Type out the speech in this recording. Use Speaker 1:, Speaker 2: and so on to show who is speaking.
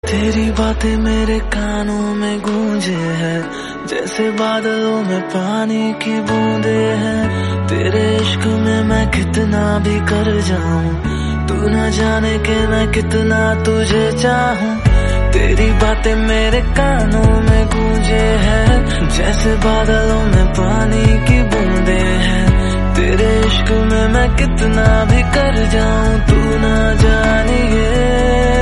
Speaker 1: तेरी बातें मेरे कानों में गूंजे है, जैसे बादलों में पानी की बूंदे हैं। तेरे इश्क में मैं कितना भी कर जाऊं, तू न जाने के मैं कितना तुझे चाहूं। तेरी बातें मेरे कानों में गूंजे है, जैसे बादलों में पानी की बूंदे हैं। तेरे इश्क में मैं कितना भी कर जाऊं, तू न जानिए।